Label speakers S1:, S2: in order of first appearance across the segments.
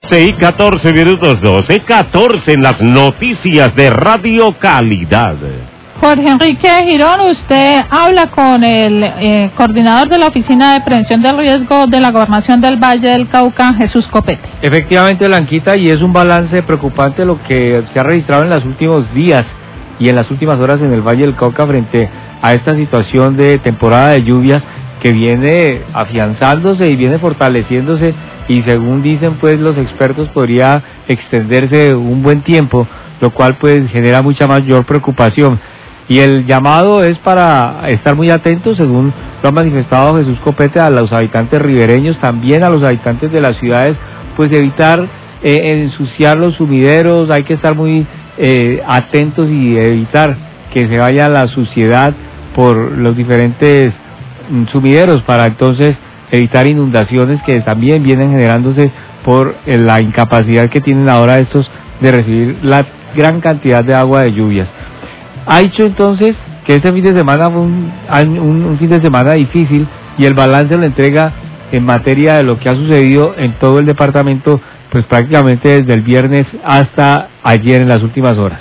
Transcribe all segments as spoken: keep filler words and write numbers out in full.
S1: seis, catorce minutos, doce, catorce en las noticias de Radio Calidad.
S2: Jorge Enrique Girón, usted habla con el eh, coordinador de la Oficina de Prevención del Riesgo de la Gobernación del Valle del Cauca, Jesús Copete.
S3: Efectivamente, Blanquita, y es un balance preocupante lo que se ha registrado en los últimos días y en las últimas horas en el Valle del Cauca frente a esta situación de temporada de lluvias que viene afianzándose y viene fortaleciéndose, y según dicen pues los expertos podría extenderse un buen tiempo, lo cual pues genera mucha mayor preocupación. Y el llamado es para estar muy atentos, según lo ha manifestado Jesús Copete, a los habitantes ribereños, también a los habitantes de las ciudades, pues evitar eh, ensuciar los sumideros. Hay que estar muy eh, atentos y evitar que se vaya la suciedad por los diferentes mm, sumideros, para entonces evitar inundaciones que también vienen generándose por eh, la incapacidad que tienen ahora estos de recibir la gran cantidad de agua de lluvias. Ha dicho entonces que este fin de semana fue un, un, un fin de semana difícil, y el balance lo entrega en materia de lo que ha sucedido en todo el departamento, pues prácticamente desde el viernes hasta ayer en las últimas horas.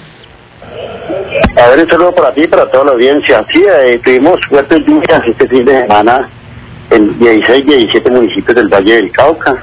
S4: A ver, un saludo para ti y para toda la audiencia. Sí, eh, tuvimos fuertes lluvias este fin de semana en dieciséis, diecisiete municipios del Valle del Cauca.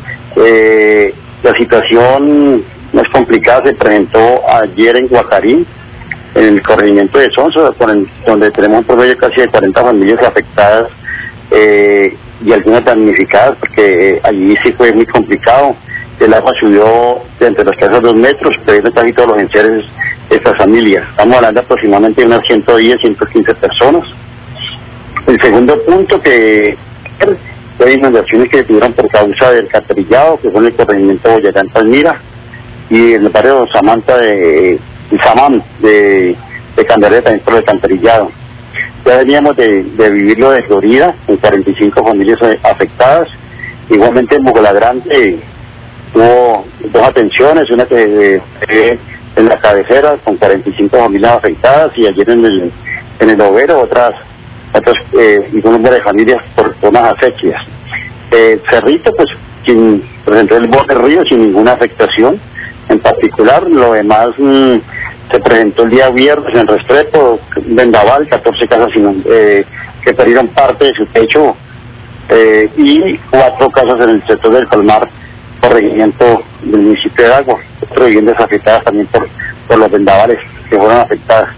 S4: Eh, la situación más complicada se presentó ayer en Guacarí, en el corregimiento de Sonso, donde tenemos un promedio casi de cuarenta familias afectadas eh, y algunas damnificadas, porque eh, allí sí fue muy complicado. El agua subió de entre las casas dos metros, perdiendo casi todos los enseres de estas familias. Estamos hablando aproximadamente de unas ciento diez, ciento quince personas. El segundo punto que fue inundaciones que se tuvieron por causa del alcantarillado, que fue en el corregimiento de Boyacá, Palmira, y en el barrio Samanta de Samán de, de Candelaria, también por el alcantarillado. Ya veníamos de, de vivirlo de Florida, con cuarenta y cinco familias afectadas. Igualmente en Bogotá Grande hubo dos atenciones, una que eh, en la cabecera con cuarenta y cinco familias afectadas, y ayer en el en el Overo otras otras eh, y un número de familias por, por unas acequias. Eh, Cerrito, pues sin presentó el borde del río sin ninguna afectación en particular. Lo demás mmm, se presentó el día viernes en Restrepo, Vendaval, catorce casas eh, que perdieron parte de su techo, eh, y cuatro casas en el sector del Palmar, corregimiento del municipio de Agua, otras viviendas afectadas también por, por los vendavales que fueron afectadas.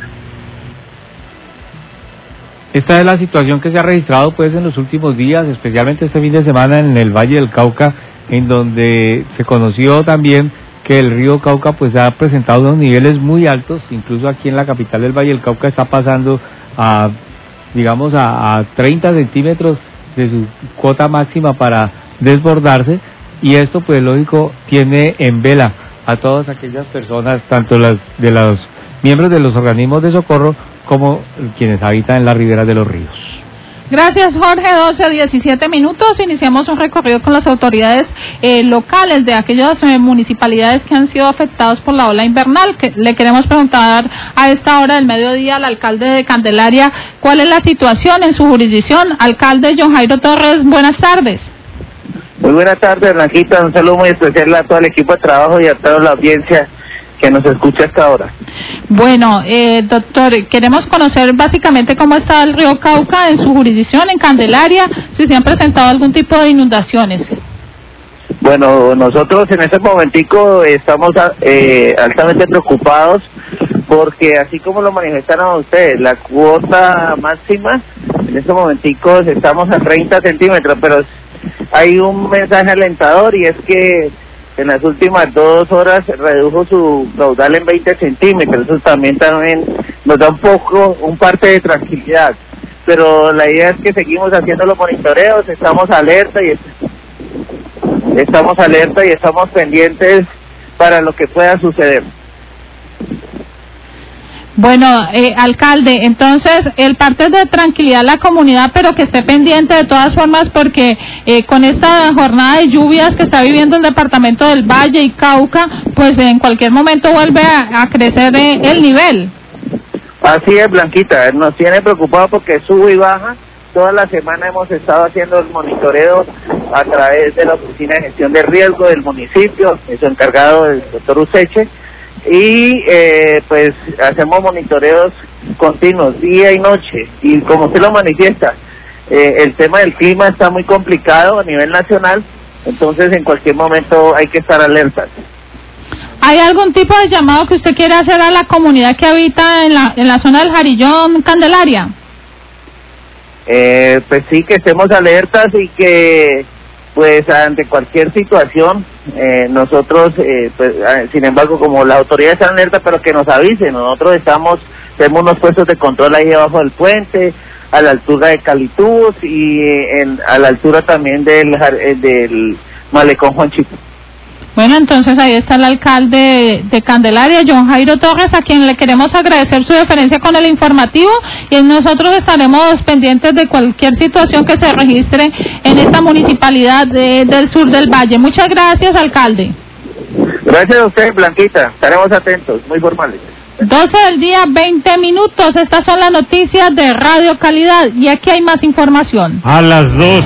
S3: Esta es la situación que se ha registrado pues en los últimos días, especialmente este fin de semana en el Valle del Cauca, en donde se conoció también que el río Cauca pues ha presentado unos niveles muy altos. Incluso aquí en la capital del Valle del Cauca está pasando a, digamos, a, a treinta centímetros de su cuota máxima para desbordarse, y esto pues lógico tiene en vela a todas aquellas personas, tanto las de los miembros de los organismos de socorro como quienes habitan en las riberas de los ríos.
S2: Gracias, Jorge. doce a diecisiete minutos. Iniciamos un recorrido con las autoridades eh, locales de aquellas eh, municipalidades que han sido afectadas por la ola invernal. Que le queremos preguntar a esta hora del mediodía al alcalde de Candelaria cuál es la situación en su jurisdicción. Alcalde John Jairo Torres, buenas tardes.
S5: Muy buenas tardes, Blanquita. Un saludo muy especial a todo el equipo de trabajo y a toda la audiencia que nos escucha hasta ahora.
S2: Bueno, eh, doctor, queremos conocer básicamente cómo está el río Cauca en su jurisdicción, en Candelaria, si se han presentado algún tipo de inundaciones.
S5: Bueno, nosotros en este momentico estamos eh, altamente preocupados, porque así como lo manifestaron ustedes, la cuota máxima, en este momentico estamos a treinta centímetros, pero hay un mensaje alentador, y es que en las últimas dos horas redujo su caudal en veinte centímetros. Eso también también nos da un poco, un parte de tranquilidad. Pero la idea es que seguimos haciendo los monitoreos, estamos alerta y estamos alerta y estamos pendientes para lo que pueda suceder.
S2: Bueno, eh, alcalde, entonces el parte de tranquilidad a la comunidad, pero que esté pendiente de todas formas, porque eh, con esta jornada de lluvias que está viviendo el departamento del Valle y Cauca, pues en cualquier momento vuelve a, a crecer eh, el nivel.
S5: Así es, Blanquita, nos tiene preocupados porque sube y baja, Toda la semana hemos estado haciendo el monitoreo a través de la Oficina de Gestión de Riesgo del municipio, es encargado del doctor Useche, y eh, pues hacemos monitoreos continuos, día y noche, y como usted lo manifiesta, eh, el tema del clima está muy complicado a nivel nacional, entonces en cualquier momento hay que estar alertas.
S2: ¿Hay algún tipo de llamado que usted quiera hacer a la comunidad que habita en la, en la zona del Jarillón, Candelaria?
S5: Eh, pues sí, que estemos alertas y que pues ante cualquier situación eh, nosotros eh, pues, sin embargo, como las autoridades están alertas, pero que nos avisen. Nosotros estamos tenemos unos puestos de control ahí abajo del puente, a la altura de Calitús y en, a la altura también del, del malecón Juan Chico.
S2: Bueno, entonces ahí está el alcalde de Candelaria, John Jairo Torres, a quien le queremos agradecer su deferencia con el informativo, y nosotros estaremos pendientes de cualquier situación que se registre en esta municipalidad de, del sur del Valle. Muchas gracias, alcalde.
S5: Gracias a usted, Blanquita, estaremos atentos, muy formales.
S2: doce del día, veinte minutos, estas son las noticias de Radio Calidad, y aquí hay más información.
S1: A las dos.